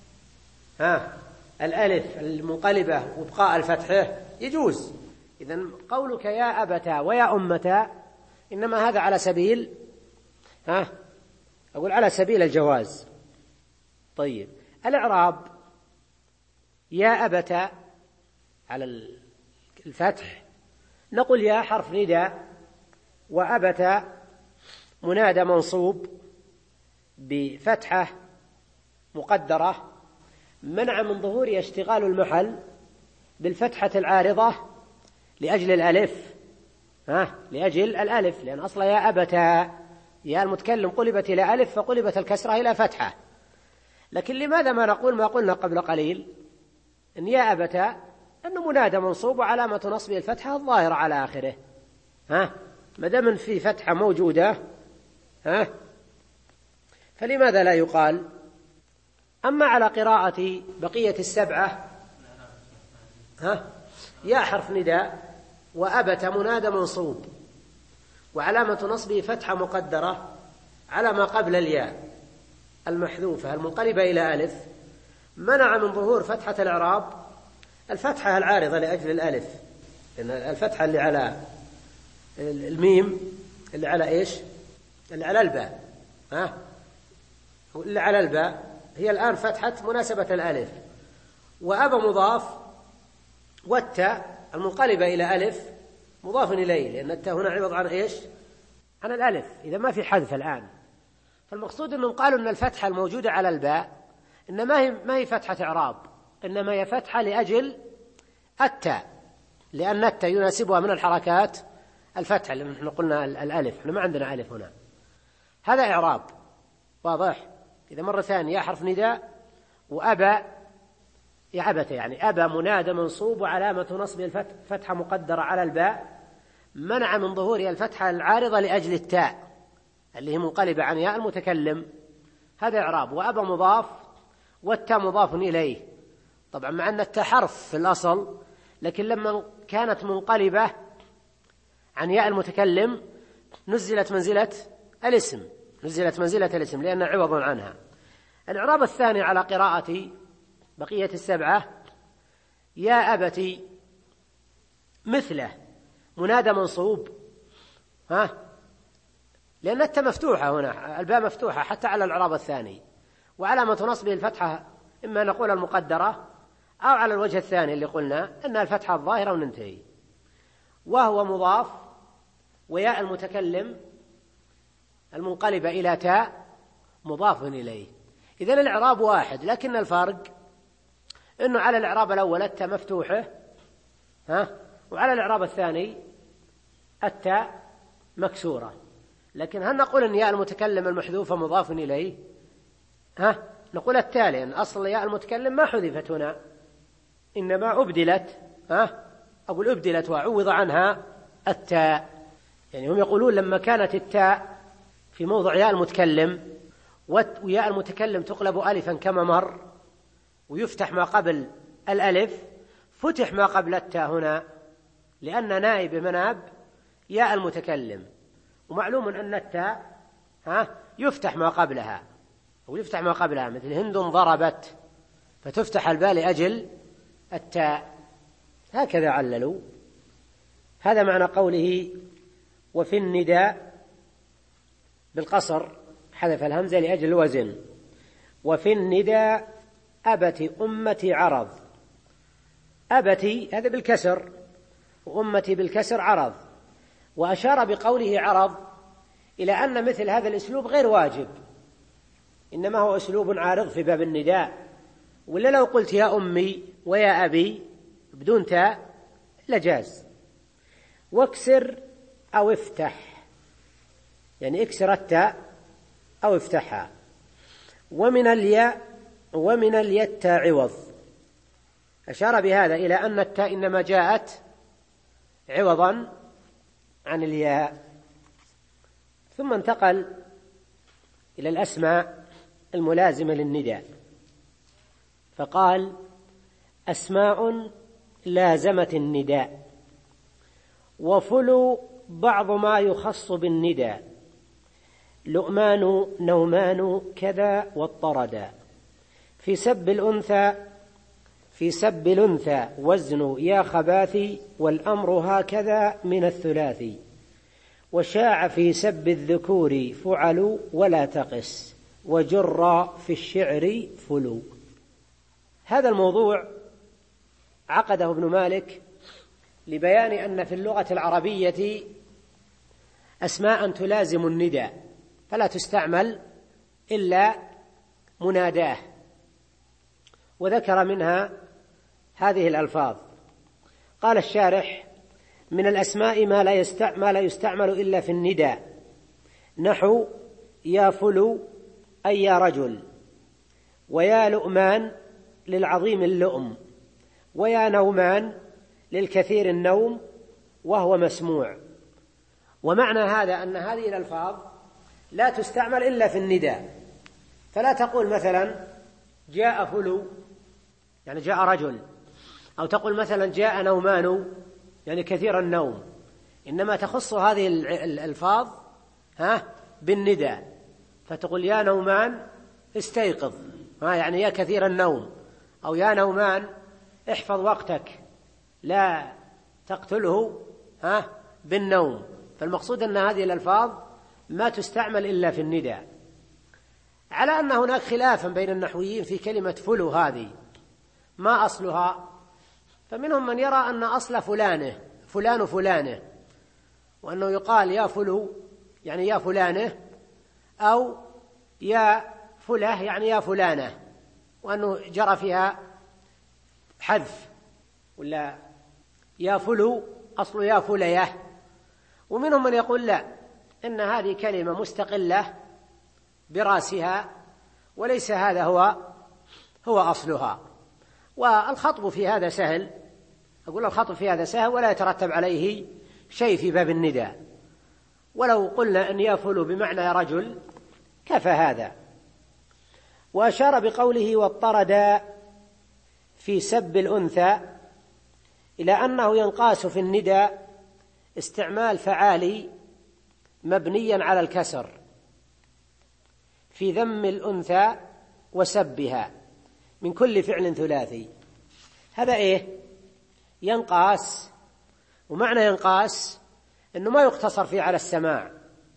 ها الألف المنقلبة وبقاء الفتحة، يجوز. إذن قولك يا أبتا ويا أمتا إنما هذا على سبيل ها أقول على سبيل الجواز. طيب الإعراب يا أبتا على الفتح، نقول يا حرف نداء، وأبتا منادى منصوب بفتحة مقدرة منع من ظهور اشتغال المحل بالفتحة العارضة لأجل الألف، ها لأجل الألف، لأن أصلا يا أبتا يا المتكلم قلبت إلى ألف فقلبت الكسرة إلى فتحة. لكن لماذا ما نقول ما قلنا قبل قليل إن يا أبتا أنه منادى منصوب وعلامة نصبه الفتحة الظاهرة على آخره، ها ما دام في فتحة موجودة، ها فلماذا لا يقال؟ أما على قراءة بقية السبعة، ها يا حرف نداء وأبت منادى منصوب وعلامة نصبه فتحة مقدرة على ما قبل الياء المحذوفة المنقلبة إلى ألف، منع من ظهور فتحة الإعراب الفتحة العارضة لأجل الألف، لأن الفتحة اللي على الميم اللي على إيش؟ اللي على الباء، ها اللي على الباء هي الآن فتحة مناسبة الألف، وأبا مضاف والتاء المنقلبة إلى ألف مضاف إليه، لأن التاء هنا عوض عن إيش؟ عن الألف، إذا ما في حذف الآن. فالمقصود أنهم قالوا أن الفتحة الموجودة على الباء إن ما هي ما هي فتحة إعراب، إنما هي فتحة لأجل التاء، لأن التاء يناسبها من الحركات الفتحة، اللي نحن قلنا الألف، احنا ما عندنا ألف هنا. هذا إعراب واضح. إذا مرة ثانية يا حرف نداء، وأبى يعبت يعني أبى منادى منصوب وعلامة نصب الفتحة مقدرة على الباء، منع من ظهورها الفتحة العارضة لأجل التاء اللي هي منقلبة عن ياء المتكلم، هذا إعراب. وأبى مضاف والتاء مضاف إليه، طبعا مع أن التاء حرف في الأصل، لكن لما كانت منقلبة عن ياء المتكلم نزلت منزلة الاسم، نزلت منزلة الاسم لأن عوض عنها. الإعراب الثاني على قراءة بقية السبعة: يا أبتي مثله منادى منصوب، ها، لأن التاء مفتوحة هنا، الباء مفتوحة حتى على الإعراب الثاني، وعلامة نصبه الفتحة، إما نقول المقدرة أو على الوجه الثاني اللي قلنا أنها الفتحة الظاهرة وننتهي. وهو مضاف، وياء المتكلم المنقلبة إلى تاء مضاف إليه. إذن الإعراب واحد، لكن الفرق أنه على الإعراب الأول التاء مفتوحة، ها، وعلى الإعراب الثاني التاء مكسورة. لكن هل نقول أن ياء المتكلم المحذوفة مضاف إليه؟ ها، نقول التالي أن أصل ياء المتكلم ما حذفت هنا، إنما أبدلت، ها، أقول أبدلت وعوض عنها التاء. يعني هم يقولون لما كانت التاء في موضع ياء المتكلم وياء المتكلم تقلب ألفا كما مر، ويفتح ما قبل الألف، فتح ما قبل التاء هنا لأن نائب مناب ياء المتكلم، ومعلوم أن التاء، ها، يفتح ما قبلها، ويفتح ما قبلها مثل هند ضربت، فتفتح الباء لأجل التاء. هكذا عللوا. هذا معنى قوله وفي النداء بالقصر، حذف الهمزة لأجل الوزن. وفي النداء أبت أمتي عرض، أبتي هذا بالكسر وأمتي بالكسر عرض. وأشار بقوله عرض إلى أن مثل هذا الأسلوب غير واجب، إنما هو أسلوب عارض في باب النداء. ولا لو قلت يا أمي ويا أبي بدون تاء لجاز. واكسر أو افتح، يعني اكسر التاء أو افتحها. ومن الياء ومن الياء التاء عوض، أشار بهذا إلى أن التاء إنما جاءت عوضا عن الياء. ثم انتقل إلى الأسماء الملازمة للنداء، فقال أسماء لازمة النداء، وفلو بعض ما يخص بالنداء، لؤمان نومان كذا واضطردا، في سب الأنثى في سب الأنثى وزن يا خباثي، والأمر هكذا من الثلاثي، وشاع في سب الذكور فعلوا ولا تقس، وجر في الشعر فلو. هذا الموضوع عقده ابن مالك لبيان أن في اللغة العربية أسماء تلازم النداء فلا تستعمل إلا مناداه، وذكر منها هذه الألفاظ. قال الشارح: من الأسماء ما لا يستعمل, ما لا يستعمل إلا في النداء، نحو يا فلو أي يا رجل، ويا لؤمان للعظيم اللؤم، ويا نومان للكثير النوم وهو مسموع. ومعنى هذا أن هذه الألفاظ لا تستعمل إلا في النداء، فلا تقول مثلا جاء فلو يعني جاء رجل، أو تقول مثلا جاء نومان يعني كثير النوم، إنما تخص هذه الألفاظ ها بالنداء، فتقول يا نومان استيقظ، ها يعني يا كثير النوم، أو يا نومان احفظ وقتك لا تقتله ها بالنوم. فالمقصود أن هذه الألفاظ ما تستعمل إلا في النداء، على أن هناك خلافا بين النحويين في كلمة فلو هذه ما أصلها، فمنهم من يرى أن أصل فلانه فلان فلانه وأنه يقال يا فلو يعني يا فلانة، أو يا فله يعني يا فلانة، وأنه جرى فيها حذف، ولا يا فلو أصل يا فليه. ومنهم من يقول لا، إن هذه كلمة مستقلة براسها وليس هذا هو هو أصلها. والخطب في هذا سهل، أقول الخطب في هذا سهل ولا يترتب عليه شيء في باب النداء. ولو قلنا أن يا فلو بمعنى يا رجل كفى هذا. وأشار بقوله واضطرد في سب الأنثى إلى أنه ينقاس في النداء استعمال فعالي مبنيا على الكسر في ذم الأنثى وسبها من كل فعل ثلاثي. هذا إيه؟ ينقاس. ومعنى ينقاس أنه ما يقتصر فيه على السماع،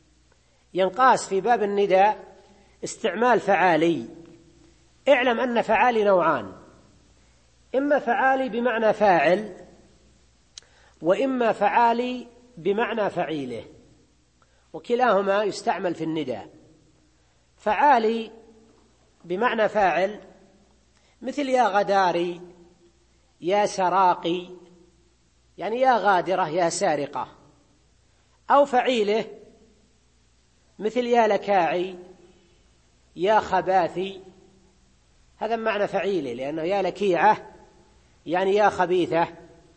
ينقاس في باب النداء استعمال فعالي. اعلم أن فعالي نوعان، إما فعالي بمعنى فاعل، وإما فعالي بمعنى فعيله، وكلاهما يستعمل في النداء. فعالي بمعنى فاعل مثل يا غداري، يا سراقي، يعني يا غادرة، يا سارقة. أو فعيله مثل يا لكاعي، يا خباثي، هذا معنى فعيله، لأنه يا لكيعة يعني يا خبيثة،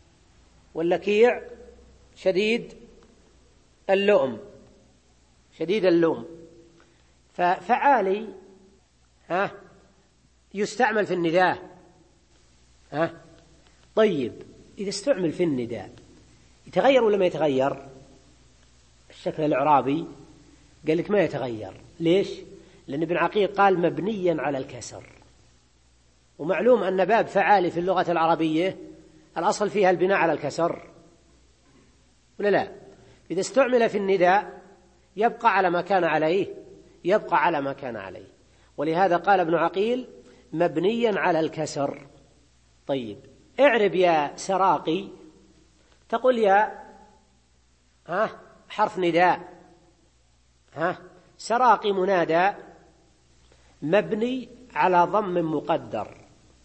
واللكيع شديد اللؤم، شديد اللوم. ففعالي ها يستعمل في النداء. ها طيب، إذا استعمل في النداء يتغير ولا ما يتغير؟ الشكل الإعرابي قال لك ما يتغير. ليش؟ لأن ابن عقيل قال مبنيا على الكسر، ومعلوم أن باب فعالي في اللغة العربية الأصل فيها البناء على الكسر، ولا لا؟ إذا استعمل في النداء يبقى على ما كان عليه، يبقى على ما كان عليه. ولهذا قال ابن عقيل مبنيا على الكسر. طيب، اعرب يا سراقي، تقول يا ها حرف نداء، ها سراقي منادى مبني على ضم مقدر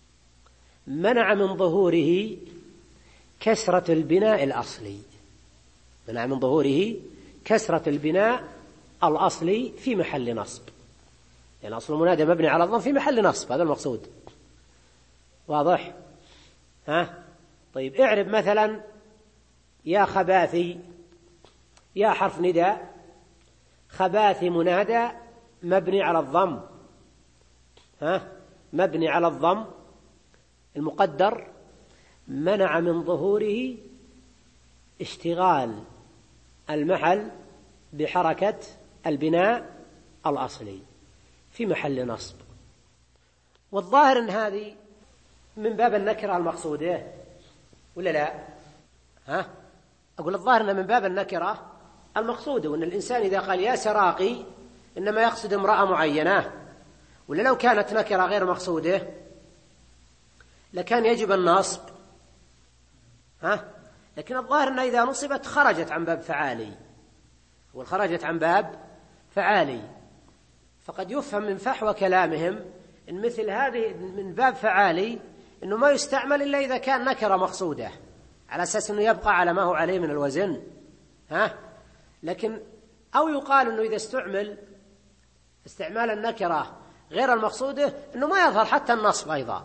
منع من ظهوره كسرة البناء الأصلي، منع من ظهوره كسرة البناء الأصلي في محل نصب، يعني أصل المنادى مبني على الضم في محل نصب، هذا المقصود. واضح؟ ها طيب، اعرب مثلا يا خباثي، يا حرف نداء، خباثي منادى مبني على الضم، ها مبني على الضم المقدر منع من ظهوره اشتغال المحل بحركة البناء الأصلي في محل نصب. والظاهر أن هذه من باب النكرة المقصودة ولا لا؟ ها أقول الظاهر أن من باب النكرة المقصودة، وأن الإنسان إذا قال يا سراقي إنما يقصد امرأة معينة، ولا لو كانت نكرة غير مقصودة لكان يجب النصب. ها لكن الظاهر أن إذا نصبت خرجت عن باب فعالي، وخرجت عن باب فعالي، فقد يفهم من فحوى كلامهم إن مثل هذه من باب فعالي إنه ما يستعمل إلا إذا كان نكرة مقصودة، على أساس إنه يبقى على ما هو عليه من الوزن. ها لكن أو يقال إنه إذا استعمل استعمال النكرة غير المقصودة إنه ما يظهر حتى النصب أيضا.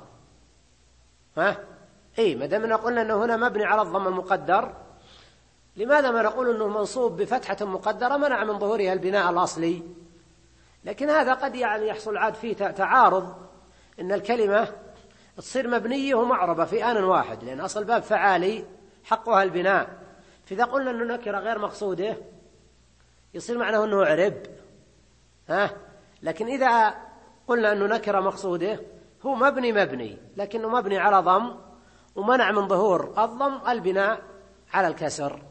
ها إيه ما دام قلنا إنه هنا مبني على الضم المقدر، لماذا ما نقول إنه منصوب بفتحة مقدرة منع من ظهورها البناء الأصلي؟ لكن هذا قد يعني يحصل عاد فيه تعارض، إن الكلمة تصير مبنية ومعربة في آن واحد، لأن أصل باب فعالي حقها البناء. فإذا قلنا أنه نكرة غير مقصودة يصير معناه أنه عرب. ها لكن إذا قلنا أنه نكرة مقصودة هو مبني مبني لكنه مبني على ضم، ومنع من ظهور الضم البناء على الكسر.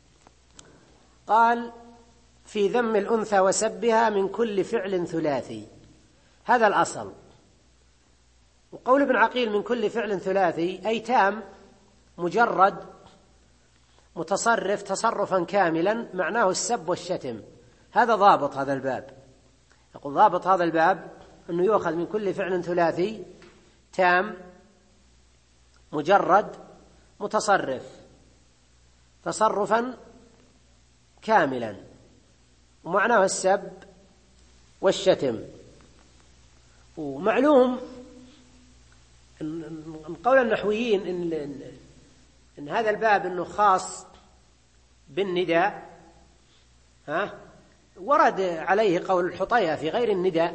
قال في ذم الأنثى وسبها من كل فعل ثلاثي، هذا الأصل. وقول ابن عقيل من كل فعل ثلاثي أي تام مجرد متصرف تصرفا كاملا معناه السب والشتم. هذا ضابط هذا الباب. يقول ضابط هذا الباب أنه يؤخذ من كل فعل ثلاثي تام مجرد متصرف تصرفا كاملا ومعناه السب والشتم. ومعلوم أن قول النحويين إن, إن هذا الباب أنه خاص بالنداء، ها ورد عليه قول الحطيئة في غير النداء: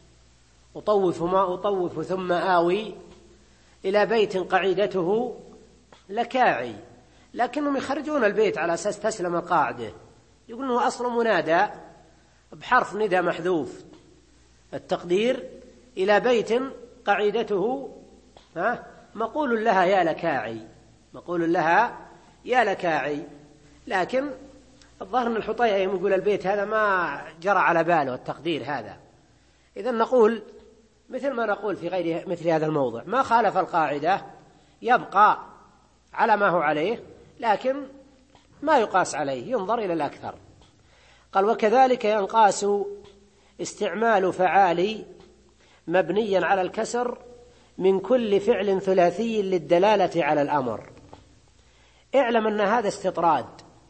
أطوف ما أطوف ثم آوي إلى بيت قعيدته لكاعي. لكنهم يخرجون البيت على أساس تسلم القاعدة، يقولون هو أصل منادى بحرف ندى محذوف، التقدير إلى بيت قعيدته ها مقول لها يا لكاعي، مقول لها يا لكاعي. لكن الظاهر أن الحطيئة يقول البيت هذا ما جرى على باله التقدير هذا. إذن نقول مثل ما نقول في غير مثل هذا الموضع: ما خالف القاعدة يبقى على ما هو عليه، لكن ما يقاس عليه، ينظر إلى الأكثر. قال: وكذلك ينقاس استعمال فعال مبنيا على الكسر من كل فعل ثلاثي للدلالة على الأمر. اعلم أن هذا استطراد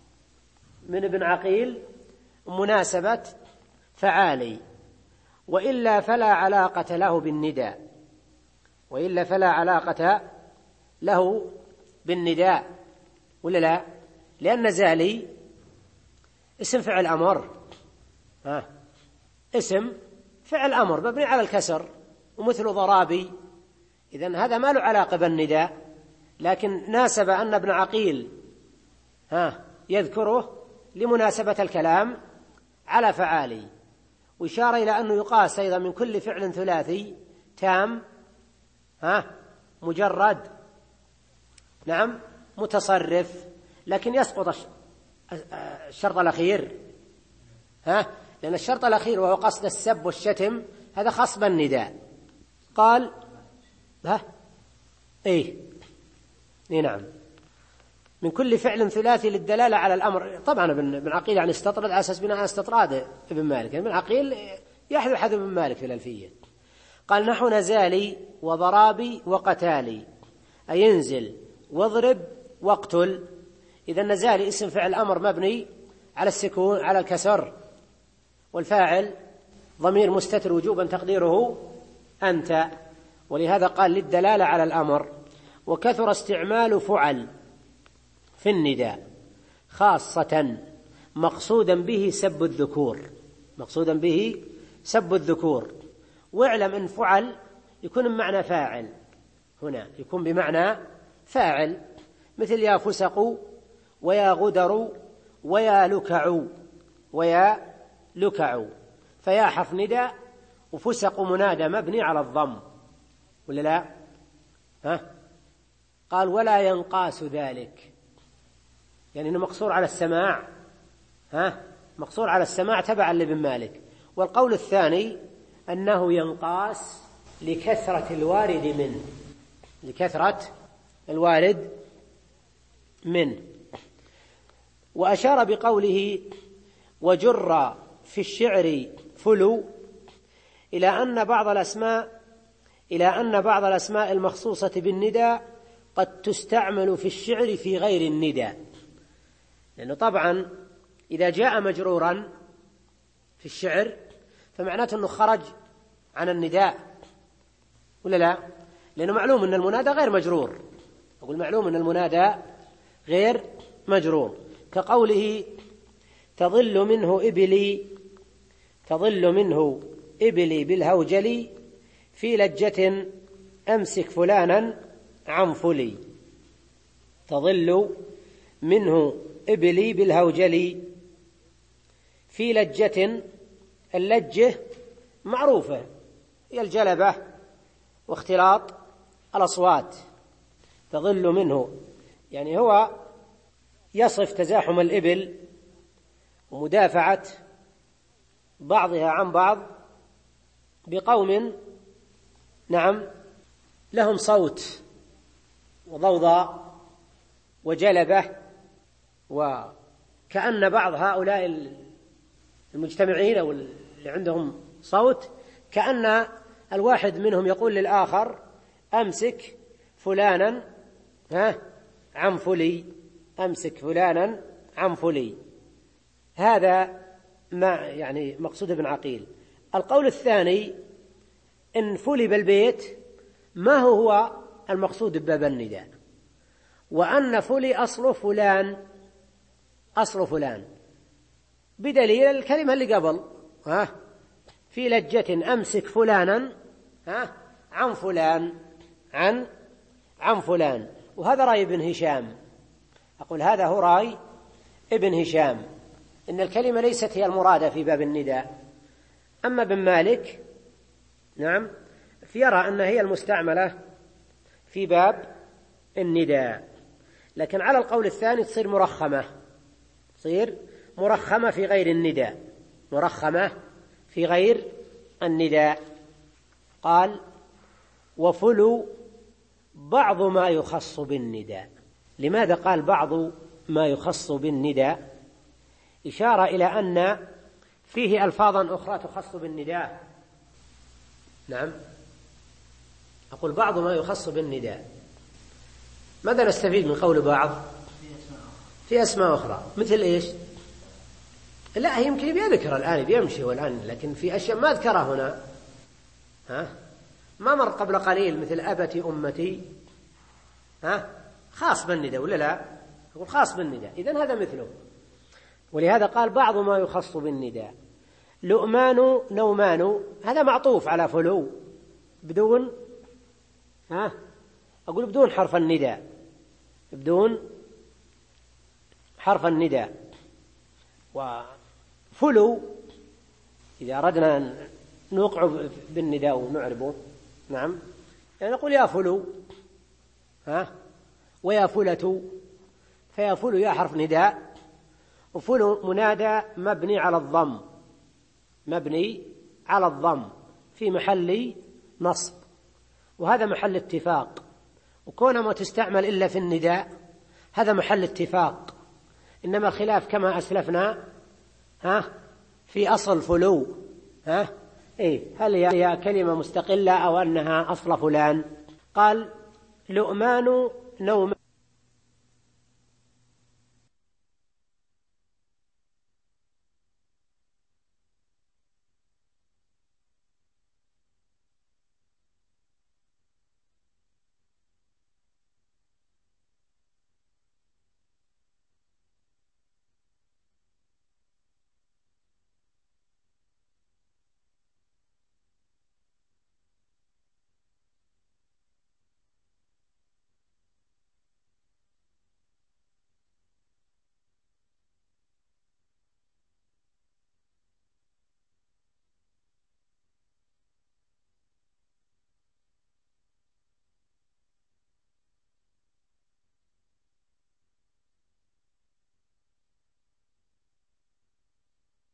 من ابن عقيل مناسبة فعالي، وإلا فلا علاقة له بالنداء، وإلا فلا علاقة له بالنداء ولا لا؟ لأن زالي اسم فعل أمر، ها اسم فعل أمر مبني على الكسر، ومثل ضرابي، إذن هذا ما له علاقة بالنداء، لكن ناسب أن ابن عقيل ها يذكره لمناسبة الكلام على فعالي، وإشارة إلى أنه يقاس أيضا من كل فعل ثلاثي تام ها مجرد نعم متصرف، لكن يسقط الشرط الأخير، ها لأن الشرط الأخير وهو قصد السب والشتم هذا خاص بالنداء. قال ها إيه إيه نعم من كل فعل ثلاثي للدلالة على الأمر. طبعا ابن عقيل يعني استطرد على أساس بناء استطراد ابن مالك، ابن عقيل يحذو حذو ابن مالك في الألفية. قال: نحو نزالي وضرابي وقتالي، أي ينزل واضرب واقتل. إذا نزالي اسم فعل أمر مبني على السكون على الكسر، والفاعل ضمير مستتر وجوبا تقديره أنت، ولهذا قال للدلالة على الأمر. وكثر استعمال فعل في النداء خاصة مقصودا به سب الذكور، مقصودا به سب الذكور. واعلم أن فعل يكون بمعنى فاعل، هنا يكون بمعنى فاعل، مثل يا فسق ويا غدر ويا لكع ويا لكع، فيا حرف نداء وفسق منادى مبني على الضم ولا لا؟ ها؟ قال: ولا ينقاس ذلك، يعني انه مقصور على السماع، ها مقصور على السماع تبعا لابن مالك. والقول الثاني أنه ينقاس لكثرة الوارد منه، لكثرة الوارد منه. وأشار بقوله: وجر في الشعر فلو، إلى أن بعض الأسماء إلى أن بعض الأسماء المخصوصة بالنداء قد تستعمل في الشعر في غير النداء، لأنه طبعا إذا جاء مجرورا في الشعر فمعناته أنه خرج عن النداء ولا لا؟ لأنه معلوم أن المنادى غير مجرور، أقول معلوم أن المنادى غير مجرور، كقوله: تظل منه إبلي تظل منه إبلي بالهوجل في لجة أمسك فلانا عن فلي. تظل منه إبلي بالهوجل في لجة، اللجة معروفة هي الجلبة واختلاط الأصوات. تظل منه يعني هو يصف تزاحم الإبل ومدافعة بعضها عن بعض بقوم نعم لهم صوت وضوضاء وجلبة وكأن بعض هؤلاء المجتمعين أو اللي عندهم صوت كأن الواحد منهم يقول للآخر أمسك فلانا ها عن فلي، أمسك فلانا عن فلي. هذا ما يعني مقصود ابن عقيل. القول الثاني إن فلي بالبيت ما هو المقصود بباب النداء، وأن فلي أصل فلان، أصل فلان، بدليل الكلمة اللي قبل ها في لجة أمسك فلانا ها عن فلان، عن عن فلان. وهذا رأي ابن هشام، أقول هذا هو رأي ابن هشام، إن الكلمة ليست هي المرادة في باب النداء. أما ابن مالك نعم فيرى أن هي المستعملة في باب النداء، لكن على القول الثاني تصير مرخمة، تصير مرخمة في غير النداء، مرخمة في غير النداء. قال وفلو بعض ما يخص بالنداء. لماذا قال بعض ما يخص بالنداء؟ إشارة إلى أن فيه ألفاظا أخرى تخص بالنداء. نعم أقول بعض ما يخص بالنداء. ماذا نستفيد من قول بعض؟ في أسماء أخرى مثل إيش؟ لا يمكن بيذكر الآن بيمشي والآن، لكن في أشياء ما ذكرها هنا ها ما مر قبل قليل مثل أبتي أمتي ها خاص بالنداء ولا لا؟ أقول خاص بالنداء، إذن هذا مثله. ولهذا قال بعض ما يخص بالنداء. لؤمان نومان هذا معطوف على فلو بدون ها أقول بدون حرف النداء، بدون حرف النداء. وفلو إذا أردنا أن نوقع بالنداء ونعربه نعم يعني نقول يا فلو ها ويا فلة، فيا فلو يا حرف نداء، وفلو منادى مبني على الضم، مبني على الضم في محل نصب، وهذا محل اتفاق. وكونه ما تستعمل إلا في النداء هذا محل اتفاق، إنما الخلاف كما أسلفنا ها في أصل فلو ها إيه هل هي كلمة مستقلة أو أنها أصل فلان. قال لؤمان نوم